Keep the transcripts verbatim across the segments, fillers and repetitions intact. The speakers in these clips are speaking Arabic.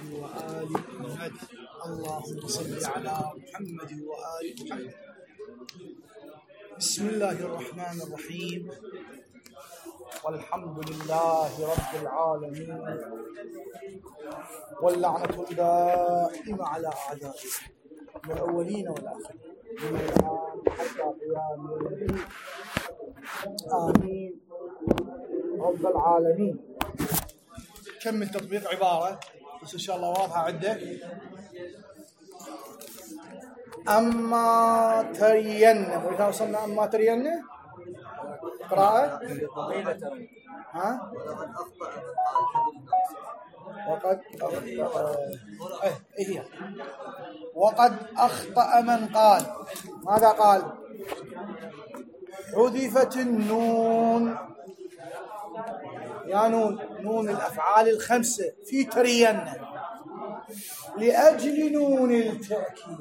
وآل محمد. اللهم صل على محمد وآل محمد. بسم الله الرحمن الرحيم، والحمد لله رب العالمين، واللعنة الدائمة على أعدائه الأولين والآخرين من الآن حتى قيام يوم الدين. آمين رب العالمين. كمل تطبيق عبارة بس إن شاء الله واضحة عدة. أما ترين، وإذا وصلنا أما ترين قراءة ها وقد أخطأ إيه هي وقد أخطأ من قال. ماذا قال؟ حذفت النون، يا نون نون الأفعال الخمسة في ترين لأجل نون التأكيد.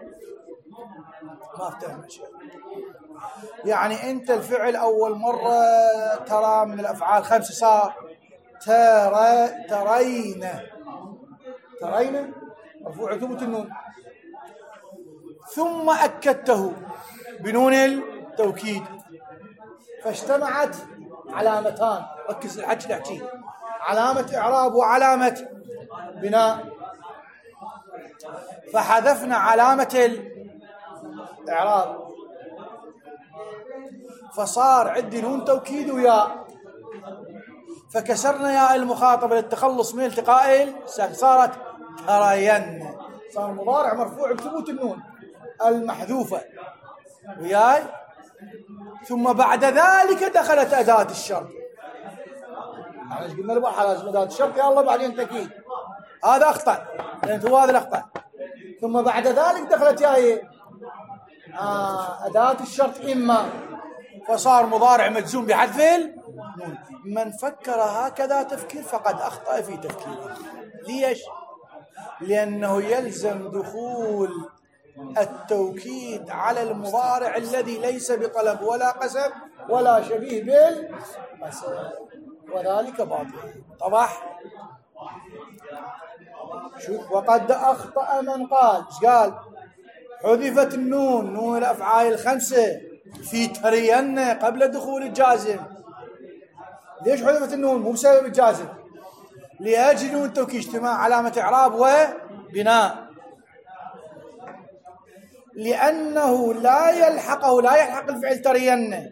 ما افتهم شيء، يعني أنت الفعل أول مرة ترى من الأفعال خمسة صار ترى ترين ترين مرفوع ثبوت النون، ثم أكدته بنون التوكيد فاجتمعت علامتان. ركز الحج نحكي علامة إعراب وعلامة بناء، فحذفنا علامة الإعراب فصار عندي نون توكيد وياء، فكسرنا ياء المخاطبة للتخلص من التقاء الساكن صارت ترين، صار مضارع مرفوع بثبوت النون المحذوفة وياي، ثم بعد ذلك دخلت أداة الشرط. احنا قلنا البحر لازم أداة الشرط يا الله بعدين تأكيد، هذا أخطأ لأن هو هذا الأخطأ. ثم بعد ذلك دخلت ياي آه أداة الشرط إما، فصار مضارع مجزوم بحذف النون. من فكر هكذا تفكير فقد أخطأ في تفكيره. ليش؟ لأنه يلزم دخول التوكيد على المضارع الذي ليس بطلب ولا قسم ولا شبيه بالقسم، وذلك باطل. طبعا شوف، وقد أخطأ من قال. ايش قال؟ حذفت النون نون الأفعال الخمسة في ترين قبل دخول الجازم. ليش حذفت النون؟ مو بسبب الجازم، لأجل نون التوكيد اجتماع علامة إعراب وبناء، لأنه لا يلحقه لا يلحق الفعل ترين.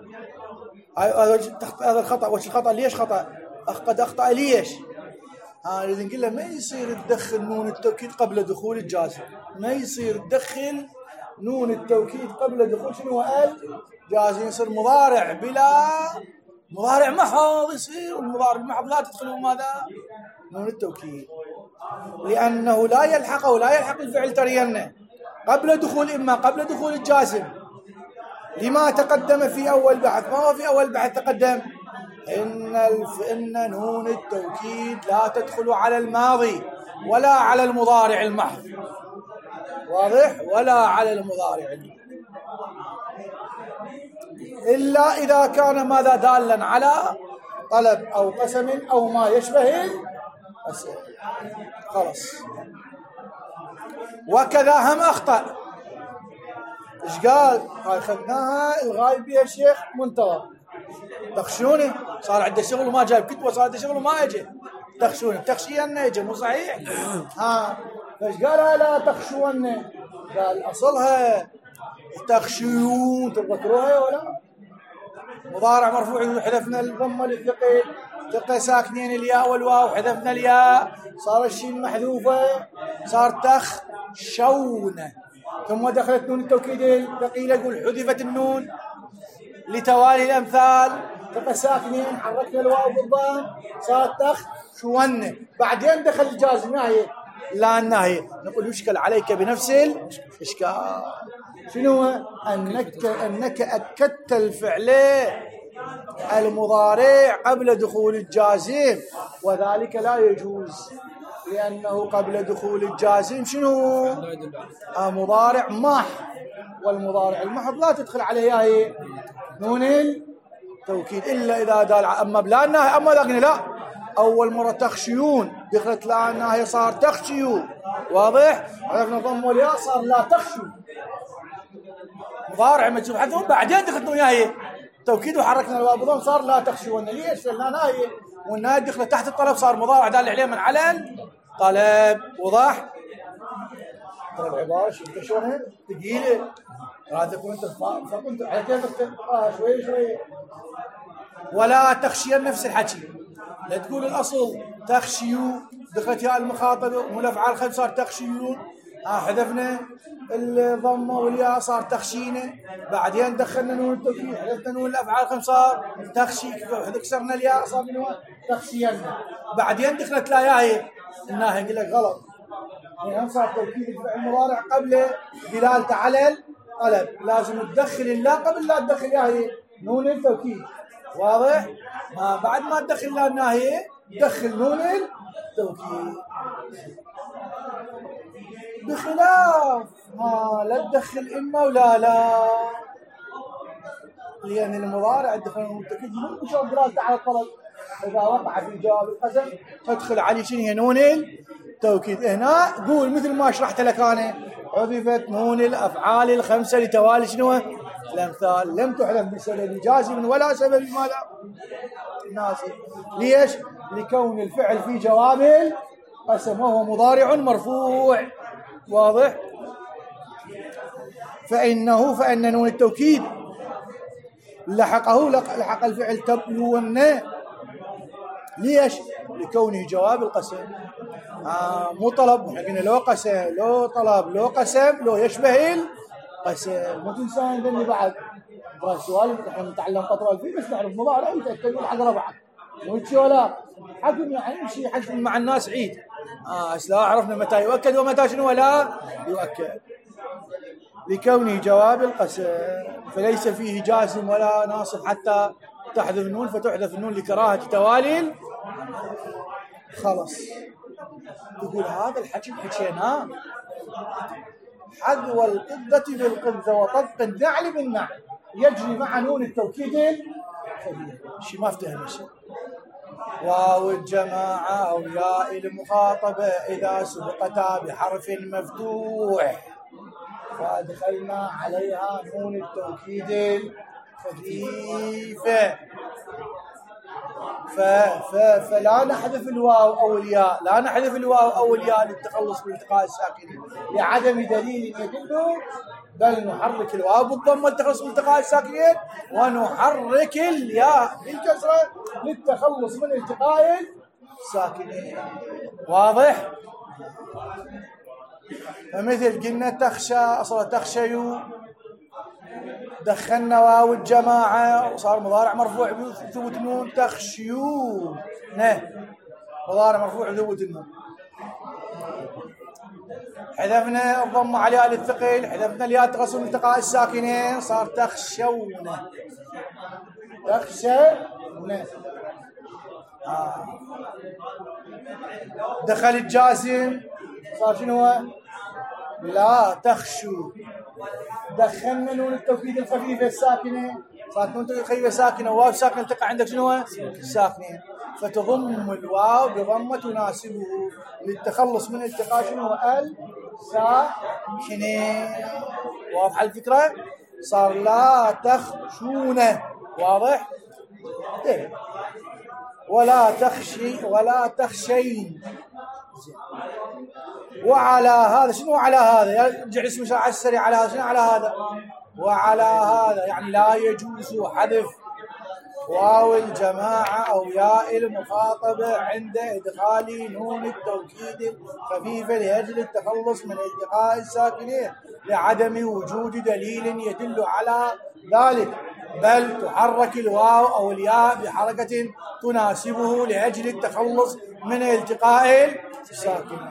هذا الخطأ. وش الخطأ؟ ليش خطأ؟ قد أخطأ ليش؟ ها إذا نقول له ما يصير تدخل نون التوكيد قبل دخول الجازم، ما يصير تدخل نون التوكيد قبل دخول شنو الجازم، يصير مضارع بلا مضارع محض يصير، والمضارع المحض لا تدخله ماذا؟ نون التوكيد، لأنه لا يلحقه لا يلحق الفعل ترين قبل دخول إما قبل دخول الجازم، لما تقدم في أول بحث. ما هو في أول بحث تقدم؟ إن الف... إن نون التوكيد لا تدخل على الماضي ولا على المضارع المحض، واضح؟ ولا على المضارع المحض، إلا إذا كان ماذا؟ دالا على طلب أو قسم أو ما يشبه القسم. خلاص. وكذا هم أخطأ. إيش قال؟ هاي خذناها الغايب بها الشيخ منتظر. تخشوني صار عنده شغل وما جايب كتبه، صار عنده شغل وما اجى. تخشوني تخشين اجى، مو صحيح؟ ها ايش قال؟ لا تخشون، قال اصلها تخشون. تذكروها ولا؟ مضارع مرفوع حذفنا الضمه للثقيل، ثقه ساكنين الياء والواو حذفنا الياء، صار الشين محذوفه صار تخشون. ثم دخلت نون التوكيد الثقيله، يقول حذفت النون لتوالي الأمثال، ثقة ساكنين حركنا الواو بالضم صارت تخشون. بعدين دخل الجازم ناهي لا الناهي، نقول يشكل عليك بنفس الإشكال. شنو؟ أنك أنك أكدت الفعل المضارع قبل دخول الجازم، وذلك لا يجوز، لأنه قبل دخول الجازم شنو؟ مضارع محض، والمضارع المحض لا تدخل عليه هي نون التوكيد إلا إذا دال. أما بلا الناهي، أما ذاك لا أول مرة تخشيون، دخلت لا الناهية صار تخشيوا. واضح؟ عرفنا ضم والياء صار لا تخشوا. مضارع مجزوم حذف بعدين دخلت وياي توكيد وحركنا الواو بضم صار لا تخشون. ليش؟ لأن ناهية والناهية دخلت تحت الطلب صار مضارع دال عليه من على الطلب. وضح؟ ترى العبارة شفت شلون ثقيلة. هذا كنت فكنت على كيفك آه شوي شوي. ولا تخشين نفس الحكي، لا تقول الأصل تخشيوا دخلت ياء المخاطب والأفعال خمس صار تخشيون. آه حذفنا الضمة والياء صار تخشينه. بعدين دخلنا نون التوكيد حذفنا نون الأفعال خمس صار تخشي. كسرنا الياء صار منه تخشينا. بعدين دخلت لا ياء الناهي يقول لك غلط، يعني صار توكيد الفعل المضارع قبل دلالته على الطلب، لازم تدخل اللا قبل لا تدخل ياهي نون التوكيد. واضح؟ ما بعد ما تدخل لا الناهية دخل نون التوكيد، بخلاف ما لا تدخل إما ولا لا، لأن المضارع تدخل نون التوكيد مو شرط دلالته على الطلب. إذا وقع في جواب القسم تدخل عليه شنو هي نون التوكيد. هنا قول مثل ما شرحت لك أنا حذفت نون الأفعال الخمسة لتوالي شنو الأمثال، لم تحذف بسبب جازم ولا سبب ماذا ناسي. ليش؟ لكون الفعل في جواب القسم وهو مضارع مرفوع. واضح؟ فإنه فإن نون التوكيد لحقه لحق الفعل تبلون. ليش؟ لكونه جواب القسم. آه مو طلب، احنا قلنا لو قسم لو طلب لو قسم لو يشبه القسم. مو تنسى عندنا بعد ترى سؤال احنا نتعلم قطره فيه بس نعرف مضارع وتاكد حق ربعك وتشي ولا حكم يعني يمشي حكم مع الناس عيد. اه لا عرفنا متى يؤكد ومتى شنو ولا يؤكد. لكونه جواب القسم فليس فيه جازم ولا ناصب حتى تحذف النون، فتحذف النون لكراهة توالي. خلص تقول هذا الحكي حكيناه حذو القبة بالقبة وطبق النعل بالنعل يجري مع نون التوكيد شي ما افتهم شيء. واو الجماعة أو ياء المخاطبة إذا سبقتا بحرف مفتوح وأدخلنا عليها نون التوكيد الخفيفة ف... ف... فلا نحذف الواو أو الياء، لا نحذف الواو أو الياء للتخلص من التقاء الساكنين لعدم دليل يدل، بل نحرك الواو بالضمة للتخلص من التقاء الساكنين ونحرك الياء بالكسرة للتخلص من التقاء الساكنين. واضح؟ فمثل قلنا تخشى أصلا تخشيوا دخلنا واو الجماعة وصار مضارع مرفوع بثبوت النون تخشيون نه مضارع مرفوع بثبوت النون. حذفنا الضم على الثقيل حذفنا الياء تغصب التقاء الساكنين صار تخشون تخشون. آه. دخل الجازم صار شنو هو؟ لا تخشوا. دخلنا نون التوكيد الخفيفة الساكنة صارت نون التوكيد الخفيفة ساكنة وواو ساكنة تقع عندك شنو هو؟ ساكنين فتضم الواو بضمة تناسبه للتخلص من التقاء شنو هو؟ الساكنين. واضح الفكرة؟ صار لا تخشونه. واضح؟ إيه. ولا تخشي ولا تخشين. وعلى هذا شنو على هذا؟ يرجع اسم شرع السريع على هذا شنو على هذا؟ وعلى هذا يعني لا يجوز حذف واو الجماعة أو ياء المخاطبة عند إدخال نون التوكيد الخفيفة لأجل التخلص من التقاء الساكنين لعدم وجود دليل يدل على ذلك، بل تحرك الواو أو الياء بحركة تناسبه لأجل التخلص من التقاء الساكنين.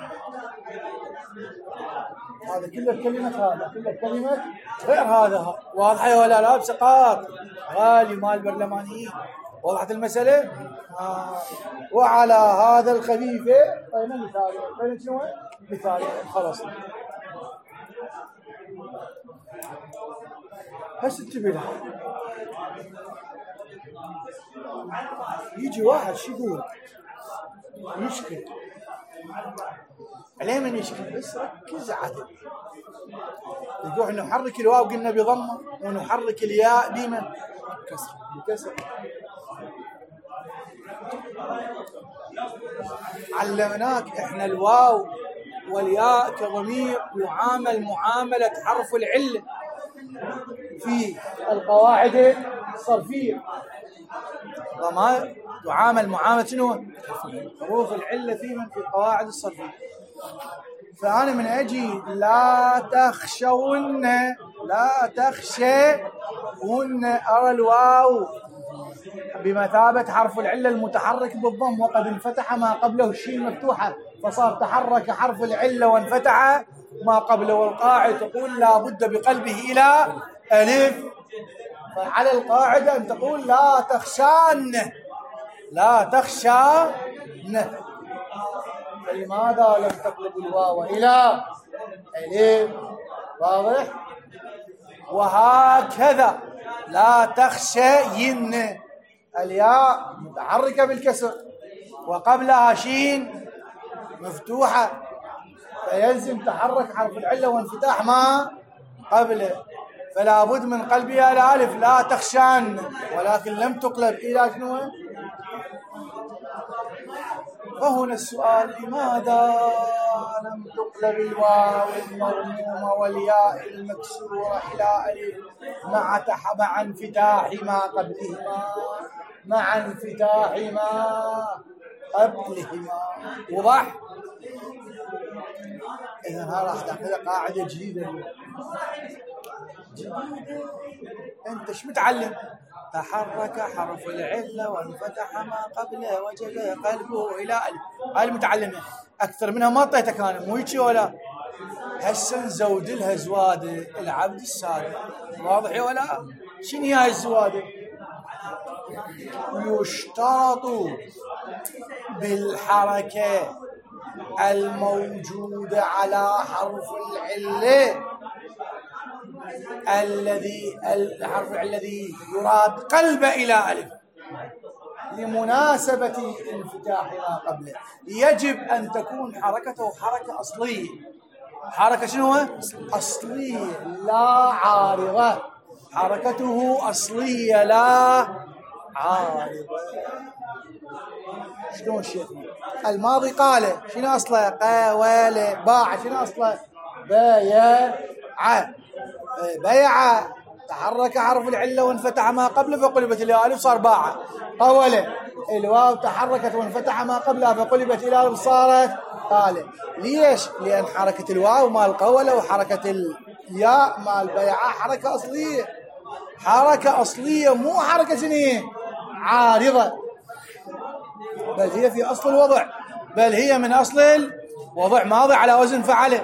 هذا كله كلمة هذا كله كلمة غير هذا. واضحة ولا لا؟ بسقاط غالي مال البرلمانيين. وضحت المسألة؟ آه. وعلى هذا الخفيفة أين مثال؟ أين شنو؟ مثال. خلاص هسه انتبه يجي واحد شو يقول يشكل عليه من يشكل، بس ركز عدل. يقول نحرك الواو قلنا بضمه ونحرك الياء بمن؟ بكسر. بكسر. علمناك احنا الواو والياء كضمير يعامل معاملة حرف العلة في القواعد الصرفية. ضمائر يعامل معاملة شنو؟ حروف العلة في من في القواعد الصرفية. فأنا من أجي لا تخشون، لا تخشون، أرى الواو بمثابة حرف العلة المتحرك بالضم، وقد انفتح ما قبله الشين مفتوحة، فصار تحرك حرف العلة وانفتح ما قبله. والقاعدة تقول لا بد بقلبه إلى ألف. فعلى القاعدة أن تقول لا تخشان، لا تخشان. فلماذا لم تقلب الواو إلى ألف؟ واضح؟ وهكذا لا تخشين، الياء متحركة بالكسر وقبلها شين مفتوحة، فيلزم تحرك حرف العلة وانفتاح ما قبله، فلا بد من قلبها إلى ألف. لا تخشان، ولكن لم تقلب إلى شنو؟ فهنا السؤال لماذا لم تقلب الواو المضمومة والياء المكسورة إلى ألف مع تحب مع انفتاح ما قبلهما، مع انفتاح ما قبلهما. وضح؟ إذا ها راح تاخذ قاعدة جديدة. أنت ايش متعلم؟ تحرك حرف العلة وانفتح ما قبله وجل قلبه إلى ألف. هاي المتعلمة أكثر منها ما طيتك أنا، مو هيك ولا؟ هسه نزود لها زوادة العبد السادة. واضح ولا؟ شنو هي الزوادة؟ يشترط بالحركة الموجودة على حرف العلة الذي الحرف الذي يراد قلبه إلى ألف لمناسبة انفتاح ما قبله، يجب أن تكون حركته حركة أصلية. حركة شنو؟ أصلية لا عارضة. حركته أصلية لا عارضة. شلون شيخ؟ الماضي قال شنو أصله؟ قاول. باع شنو أصله؟ بايع. بيع تحرك حرف العلة وانفتح ما قبله فقلبت إلى ألف صار باع. قول الواو تحركت وانفتح ما قبلها فقلبت إلى ألف صارت قال. ليش؟ لأن حركة الواو مال قولة وحركة الياء مال بيعة حركة أصلية. حركة أصلية مو حركة شنية عارضة، بل هي في أصل الوضع، بل هي من أصل الوضع ماضي على وزن فعله.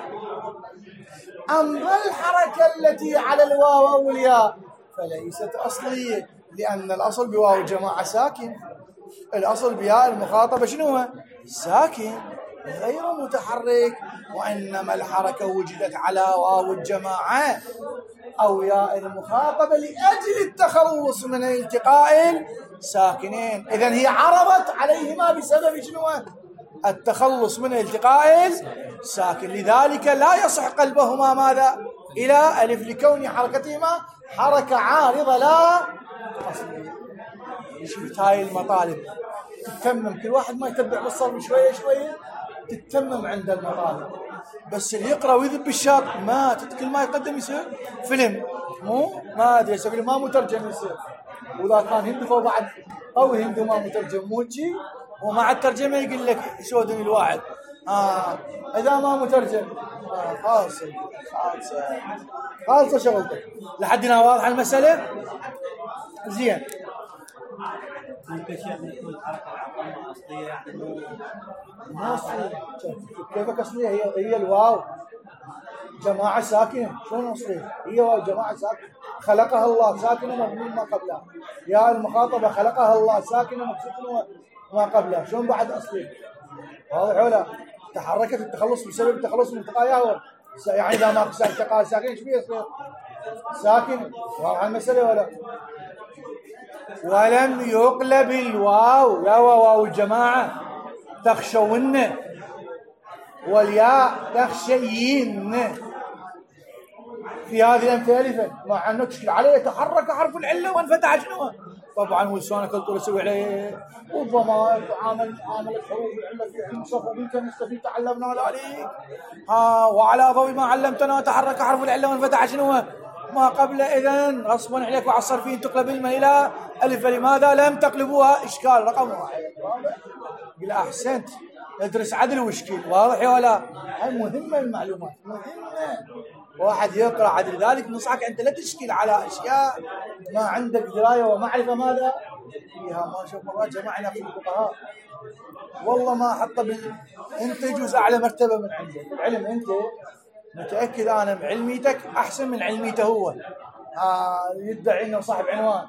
أما الحركة التي على الواو أو الياء فليست أصلية، لأن الأصل بواو الجماعة ساكن، الأصل بياء المخاطبة شنو هو؟ ساكن غير متحرك، وإنما الحركة وجدت على واو الجماعة أو ياء المخاطبة لأجل التخلص من التقاء الساكنين. إذن هي عرضت عليهما بسبب شنو؟ التخلص من التقاء الساكن، لذلك لا يصح قلبهما ماذا؟ إلى ألف، لكون حركتهما حركة عارضة لا أصلية. شفت هاي المطالب تتمم، كل واحد ما يتبع بالصرف شوية شوية تتمم عند المطالب. بس اللي يقرأ ويذب بالشاط ما كل ما يقدم يصير فيلم، مو ما أدري فيلم ما مترجم يصير، وإذا كان هندي فهو بعد قوي هندي ما مترجم، مو شيء ومع الترجمة يقول لك سودني الواحد. آه إذا ما مترجم آه خالصة خالصة خالصة شغلتك. لحد هنا واضحة المسألة؟ زين. ممكن شيخ يكون حركة العقل أصلية يعني مو أصلية. كيفك أصلية؟ هي هي الواو جماعة ساكنة. شلون أصلية؟ هي واو جماعة ساكنة خلقها الله ساكنة مضمون ما قبلها، يا المخاطبة خلقها الله ساكنة مكسورة ما قبلها، شلون بعد أصلية؟ واضح ولا؟ تحركت التخلص بسبب التخلص من تقاياها، يعني إذا ما التقاء ساكن إيش بيصير؟ ساكن. واضح المسألة ولا؟ ولم يقلب الواو، يا واو الجماعة تخشون، والياء تخشين. في هذه الأمثلة مع أنه تشكل عليه يتحرك حرف العلة وانفتح شنو. طبعا ولسانك الطول يسوي عليه والضمائر عامل عامل حروف العلة في علم صفة بك نستفيد تعلمنا ذلك. ها وعلى ضوء ما علمتنا تحرك حرف العلة وانفتح شنو ما قبل إذن غصبا عليك وعلى الصرفين تقلب الماء إلى ألف. لماذا لم تقلبوها؟ إشكال رقم واحد. قل أحسنت ادرس عدل واشكيل. واضح ولا؟ هاي مهمة المعلومات مهمة. واحد يقرأ عدل. ذلك نصحك أنت لا تشكيل على أشياء ما عندك دراية ومعرفة ماذا فيها. ما شوف مرات جمعنا في الفقهاء والله ما حط بال... أنت يجوز أعلى مرتبة من عندك العلم. أنت متأكد أنا علميتك أحسن من علميته هو. آه يدعي أنه صاحب عنوان.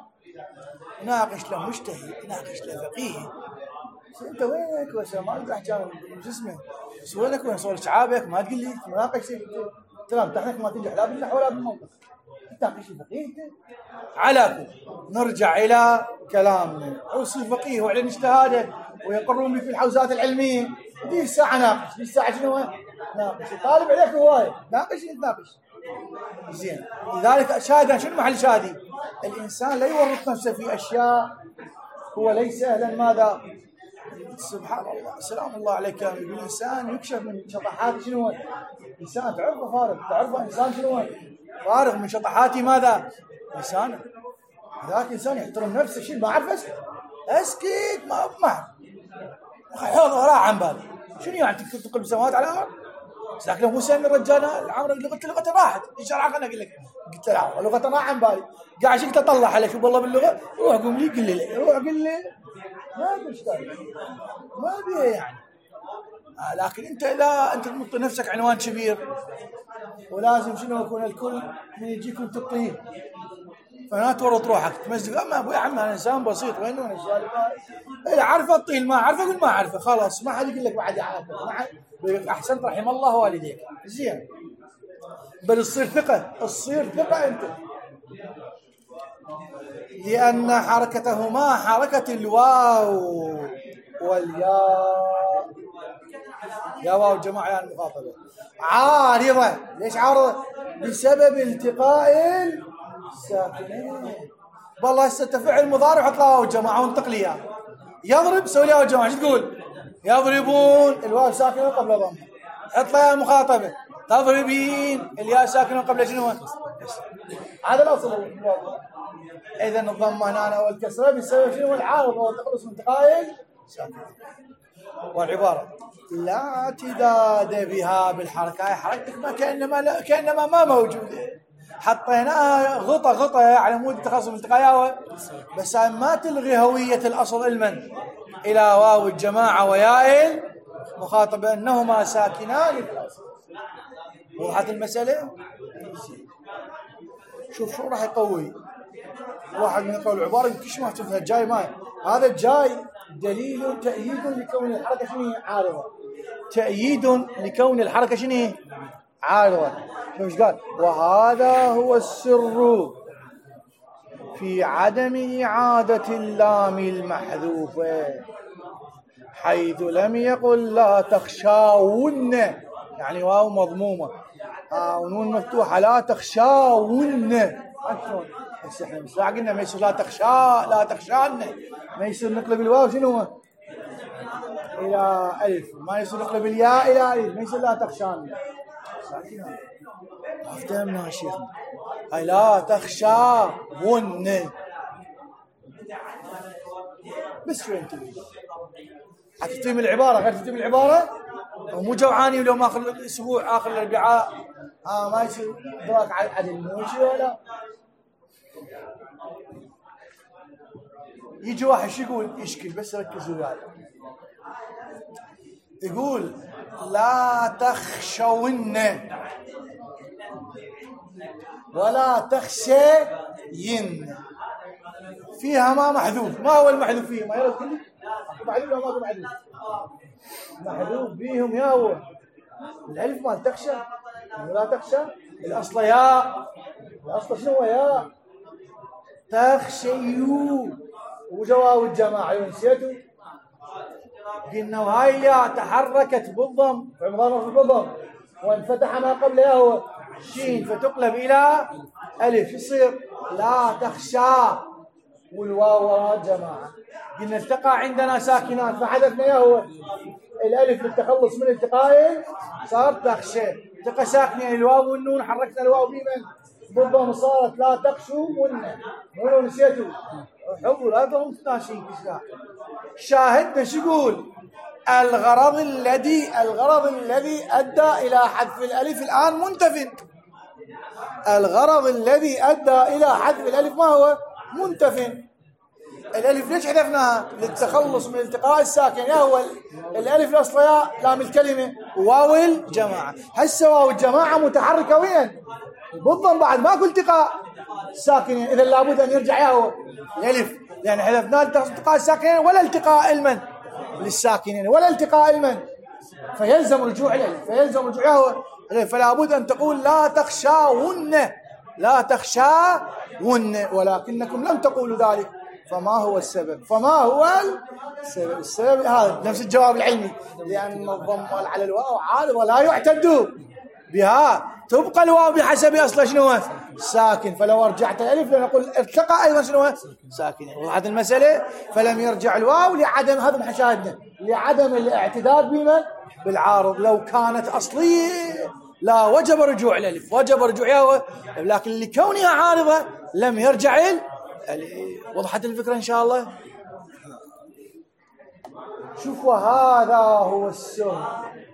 ناقش له مجتهد ناقش له فقيه. أنت وينك بس ما أقدر أحكي شو اسمه بس وينك وين صور شعابك ما تقول لي مناقشة. ترى امتحانك ما تنجح لا بالنحو ولا بالمنطق. تناقش فقيه على نرجع إلى كلامنا. أوصي فقيه وعلم اجتهاده ويقرون في الحوزات العلمية. دي الساعة ناقش دي الساعة شنو ناقش. طالب عليك هواية ناقش نتناقش زين. لذلك شاهدا شنو محل شادي الإنسان لا يورط نفسه في أشياء هو ليس أهلا ماذا. سبحان الله سلام الله عليك. يقول الإنسان يكشف من شطحات شنو إنسان تعرفه فارغ. تعرفه إنسان شنو فارغ من شطحاتي ماذا لسانه. ذاك إنسان يحترم نفسه. شيء ما أعرف أسكت أسكت ما ما حوض راح عن بالي شنو يعني تقلب سماوات على الأرض. لكن مو سامي الرجال العمر لغته لغته راحت إن شاء الله. خلنا أقول لك قلت له لغته راح عن بالي قاعد شكله طلع عليه شوف والله باللغة روح قوم لي قل لي روح قل لي ما أدري إيش ما بيه يعني. آه لكن أنت لا أنت تحط نفسك عنوان كبير ولازم شنو يكون الكل من يجيكم تطيه فلا تورط روحك تمزق. أما أبوي عم أنا إنسان بسيط وين وين السؤال إذا عارفه الطين ما عارفه قل ما عارفه خلاص ما حد يقول لك بعد عارفه ما حد. أحسنت رحم الله والديك زين. بل تصير ثقة تصير ثقة أنت لأن حركتهما حركة الواو والياء. يا واو جماعة يا المخاطبة عارضة. ليش عارضة؟ بسبب التقاء الساكنين. والله هسه فعل مضارع حط له واو جماعة وانتقل اياه. يضرب سوي له واو جماعة شو تقول؟ يضربون الواو ساكنة قبل ضم حط له المخاطبة. تضربين الياء ساكنة قبل شنو؟ هذا الاصل. إذا الضمة هنا والكسرة بسبب شنو العارض وتخلص من تقاء الساكنين. والعبارة لا اعتداد بها بالحركة. هاي حركتك ما كأنما لا كأنما ما موجودة. حطيناها غطى غطى على مود التخلص من التقايا بس ما تلغي هوية الأصل علما إلى واو الجماعة وياء المخاطبة أنهما ساكنان في الأصل. وضحت المسألة؟ شوف شو راح يقوي واحد من يقول العبارة كيش ما تفهم الجاي ما هذا الجاي دليل تأييد لكون الحركة شنو عارضة. تأييد لكون الحركة شنو عارضة. شو ايش قال؟ وهذا هو السر في عدم إعادة اللام المحذوفة حيث لم يقل لا تخشاون يعني واو مضمومة آه ونون مفتوحة لا تخشاون. أكثر بس احنا مش قلنا ما يصير لا تخشى لا تخشان ما يصير نقلب الواو شنو إلى ألف ما يصير نقلب الياء إلى ألف ما يصير لا تخشان. ساكنة افتهمنا يا شيخ. هاي لا تخشاون بس شو انت حتفتهم العبارة غير تفتهم العبارة ومو جوعاني ولو ما آخر الأسبوع آخر الأربعاء آه ما يصير دراك على العدل مو شيء ولا. يجي واحد شو يقول يشكل بس ركزوا وياي يقول لا تخشون ولا تخشين فيها ما محذوف. ما هو المحذوف فيه ما يرد كله محذوف ولا ما محذوف محذوف بيهم يا هو الألف ما تخشى ولا تخشى الأصل يا الأصل شنو يا تخشيو وجواب الجماعة نسيتوا قلنا وهاي الياء تحركت بالضم في بالضم وانفتح ما قبلها هو شين فتقلب إلى ألف شو يصير؟ لا تخشى والواو وراء الجماعة. قلنا التقى عندنا ساكنات فحذفنا اياه هو الألف للتخلص من التقاء صار تخشى. التقى ساكنة الواو والنون حركنا الواو بمن؟ بالضم صارت لا تخشوا ون. منو نسيتوا؟ حبوا لا تضم ناشين كذا. شاهدنا شو يقول؟ الغرض الذي الغرض الذي أدى إلى حذف الألف الآن منتف. الغرض الذي أدى إلى حذف الألف ما هو؟ منتف. الألف ليش حذفناها؟ للتخلص من التقاء الساكن. يا هو الألف الأصلية لام الكلمة واو الجماعة. هسه واو الجماعة متحركة وين؟ بالضم بعد ماكو التقاء ساكنين. إذا لابد أن يرجع يا هو الألف لأن حذفناه لالتقاء الساكنين ولا التقاء المن للساكنين ولا التقاء المن فيلزم رجوع الألف فيلزم رجوع هو. فلا بد أن تقول لا تخشاون لا تخشاون ولكنكم لم تقولوا ذلك. فما هو السبب؟ فما هو السبب؟ السبب هذا نفس الجواب العلمي لأن الضم على الواو عارض ولا يعتد بها. تبقى الواو بحسب أصل شنو ساكن. فلو رجعت الألف لنقول ارتقى أيضا شنو ساكن. وهذه المسألة فلم يرجع الواو لعدم هذا ما شاهدنا لعدم الاعتداد بمن بالعارض. لو كانت أصلية لا وجب رجوع الألف وجب رجوعها لكن لكونها عارضة لم يرجع الألف. وضحت الفكرة إن شاء الله. شوفوا هذا هو السر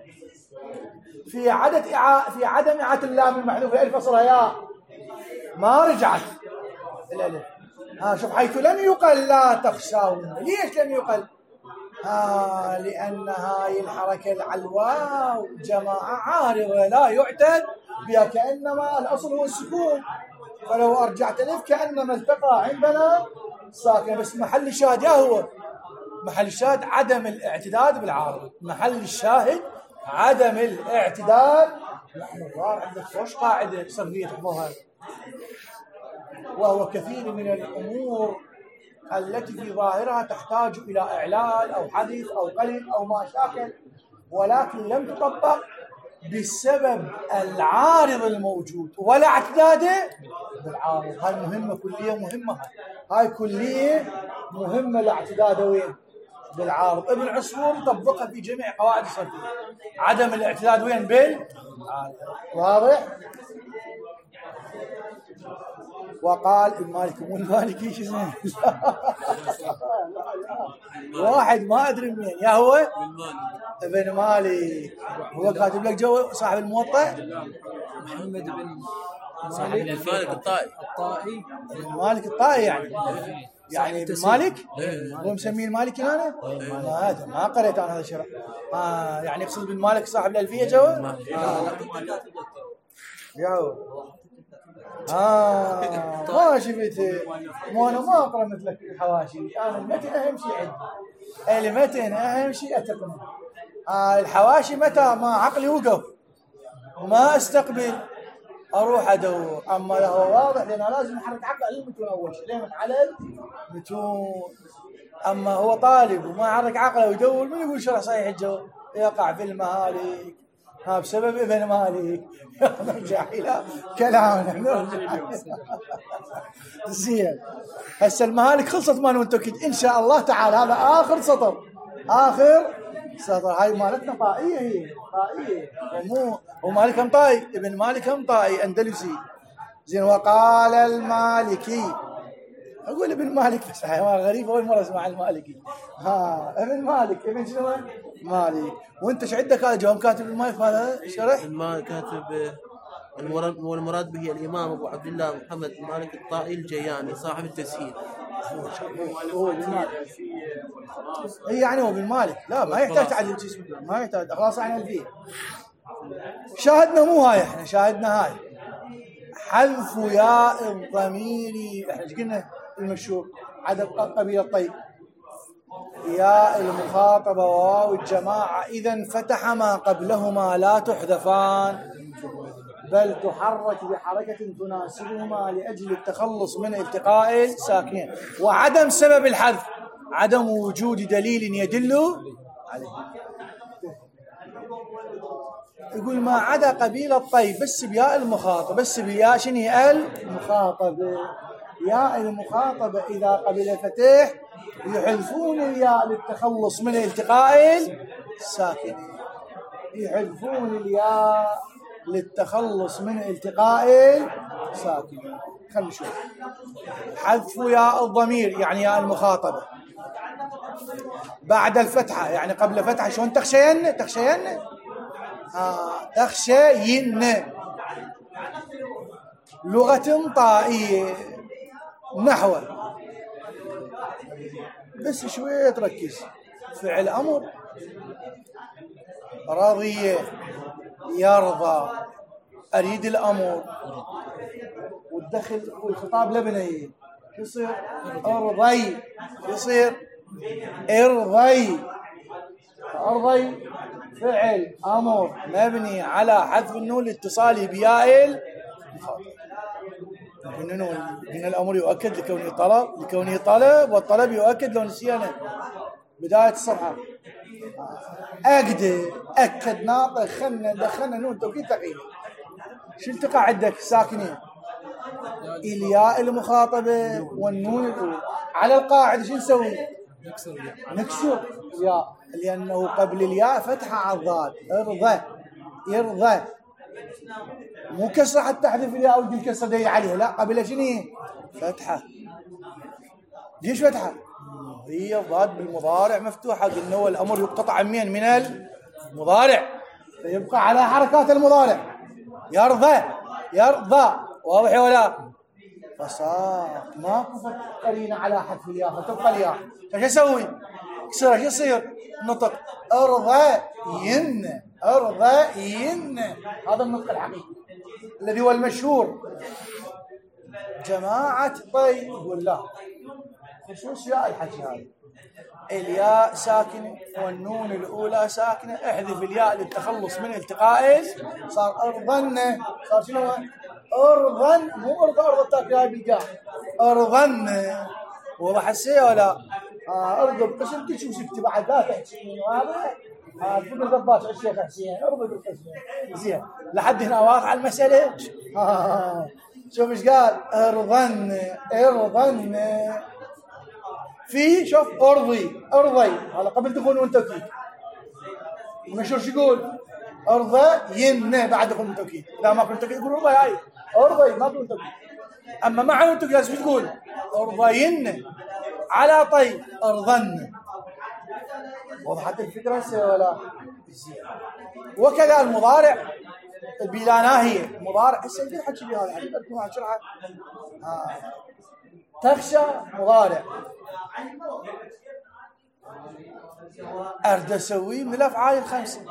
في عدد إعاء في عدم إعادة اللام المحذوف الألف أصلها يا ما رجعت الألف. ها شوف حيث لم يقل لا تخشون. ليش لم يقل؟ ها لأن هاي الحركة على الواو جماعة عارضة لا يعتد بها كأنما الأصل هو السكون. فلو أرجعت الألف كأنما التقى عندنا ساكن. بس محل الشاهد يا هو محل الشاهد عدم الاعتداد بالعارض. محل الشاهد عدم الاعتداد. نحن الظاهر عندك خوش قاعدة صرفية تحفظها وهو كثير من الأمور التي في ظاهرها تحتاج إلى إعلال أو حذف أو قلب أو ما شاكل ولكن لم تطبق بسبب العارض الموجود ولا اعتداده بالعارض. هاي مهمة كلية مهمة. هاي كلية مهمة الاعتداد وين بالعارض. ابن عصفور طبقها في جميع قواعد الصرفية عدم الاعتداد وين بالعارض. واضح؟ وقال المالكي مو المالكي شو اسمه واحد ما ادري منين يا هو ابن مالك. هو كاتب لك جو صاحب الموطأ محمد بن صاحب المالك الطائي الطائي ابن مالك الطائي يعني يعني ابن مالك هو مسميه المالكي انا ما هذا ما قريت انا هذا الشرح. اه يعني يقصد بن مالك صاحب الألفية جو يا هو آه ما شفته مو أنا ما أقرأ مثلك الحواشي. أنا المتن أهم شيء عندي المتن أهم شيء أتقنه. آه الحواشي متى ما عقلي وقف ما أستقبل أروح أدور. أما هو واضح لأن لازم أحرك عقل على المتون أول شيء ليه على المتون. أما هو طالب وما يحرك عقله ويدور من يقول شرح صحيح الجو يقع في المهالك. ها بسبب ابن مالك. نرجع إلى كلامنا نرجع زين. هسه المهالك خلصت مال وانتو إن شاء الله تعالى. هذا آخر سطر آخر سطر. هاي مالتنا طائية هي طائية ومو ومالك هم طائي. ابن مالك هم طائي أندلسي زين. وقال المالكي أقول ابن مالك بس غريب أول مرة أسمع المالكي. ها ابن مالك ابن شنو مالك. وانت ايش عندك هذا جواب كاتب المالك هذا شرح المالك كاتب والمراد به الإمام أبو عبد الله محمد المالك الطائي الجياني صاحب التسهيل. هو المالك هي يعني هو بالمالك لا ما يحتاج تعديل جسمه ما يحتاج خلاص عن الفيه. شاهدنا مو هاي احنا شاهدنا هاي حذف ياء الضمير. احنا قلنا المشهور عدد قبيل الطيب ياء المخاطبة وواو الجماعة إذا انفتح ما قبلهما لا تحذفان بل تحرك بحركة تناسبهما لأجل التخلص من التقاء الساكنين. وعدم سبب الحذف عدم وجود دليل يدل عليه. يقول ما عدا قبيلة طيب بس بياء المخاطبة، بس بياء شنو المخاطبة؟ ياء المخاطبة إذا قبل فتح يحذفون الياء للتخلص من التقاء الساكنين، يحذفون الياء للتخلص من التقاء الساكنين. خلينا نشوف. حذف ياء الضمير يعني ياء المخاطبة بعد الفتحة، يعني قبل فتحة. شلون تخشين؟ تخشين آه تخشين لغة طائية نحو، بس شوية تركز. فعل أمر رضي يرضى، أريد الأمر والدخل والخطاب لبني يصير أرضي، يصير ارضي. أرضي فعل أمر مبني على حذف النون الاتصالي بياء المخاطب. قلنا الأمر يؤكد لكونه طلب، لكونه طلب، والطلب يؤكد لو نسينا بداية الصفحة. أقدر أكد ناطق خلنا دخلنا نون توكيد ثقيل. شو التقى عندك ساكنين؟ الياء المخاطبة والنون الأولى. على القاعدة شو نسوي؟ نكسر الياء لأنه قبل الياء فتحة على الضاد. ارضى يرضى، مو كسرة حتى تحذف الياء ودي الكسرة دي عليها، لا قبلها شنو؟ فتحة. ليش فتحة؟ هي الضاد بالمضارع مفتوحة، قلنا هو الأمر يقتطع منين؟ من المضارع، فيبقى على حركات المضارع. يرضى يرضى، واضح ولا؟ فصار ماكو قرينة على حذف الياء فتبقى الياء. فش اسوي؟ كسرة شو يصير؟ نطق ارضين، ارضين. هذا النطق الحقيقي الذي هو المشهور. جماعة طيب يقول لا، خصوص ياء الحكي هذا الياء ساكنة والنون الأولى ساكنة، احذف الياء للتخلص من التقاء. صار أرضن، صار شنو؟ أرضن، مو أرض أرض التاكي بالقاع، أرضن. واضح الشيء ولا؟ آه أرض القسم تشوف سكتي بعد لا تحكي هذا. آه تقول الضباط الشيخ حسين أرض القسم زين لحد هنا واضح على المسألة. آه شوف ايش قال؟ أرضن أرضن في شوف أرضي أرضي، هذا قبل دخول نون توكيد. المشهور شو يقول؟ أرضى ين بعد دخول نون توكيد. لا ما كنت توكيد يقول أرضي، هاي أرضي ما كنت توكيد. أما مع نون توكيد لازم تقول أرضين على طي أرضن. وضحت الفكرة ولا؟ وكذا المضارع بلا ناهية. مضارع هسه يقدر حكي بهذا حديث أكون عن شرحه. آه. تخشى مضارع، أرد أسوي من الأفعال الخمسة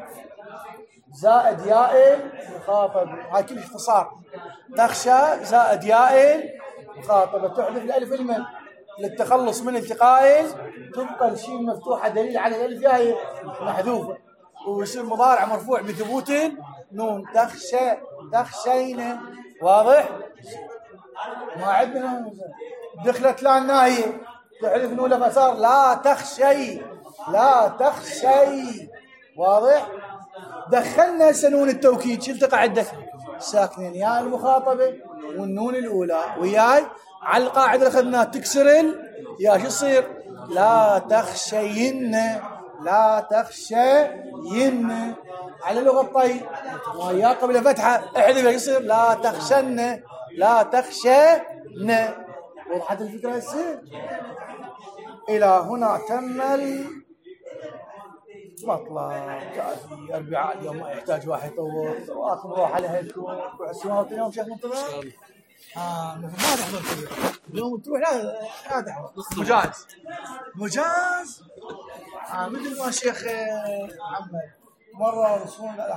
زائد ياء مخاطب. هاي كل اختصار. تخشى زائد ياء مخاطبة، تحذف الألف المد للتخلص من التقاء، تبقى الشين مفتوحة دليل على الألف جاية محذوفة، ويصير مضارع مرفوع بثبوت نون. تخشى تخشين، واضح؟ ما عندنا دخلت لا الناهية تحذف نون فصار لا تخشي، لا تخشي. واضح؟ دخلنا سنون التوكيد. شو التقى عندك؟ ساكنين ياء المخاطبة والنون الأولى وياي على القاعدة اللي أخذناها تكسر يا شو يصير؟ لا تخشين، لا تخشين. على لغة طي ويا قبل فتحة احذف يصير لا تخشن، لا تخشن. وضحت الفكرة هسه؟ إلى هنا تم المطلب. كافي أربعاء اليوم ما يحتاج واحد يطور. واكم روح على هالكم روح السماوات اليوم شيخ منتظر. آه ما تحضر اليوم تروح لا لا تحضر مجاز مجاز. آه مثل ما شيخ محمد مرة رسول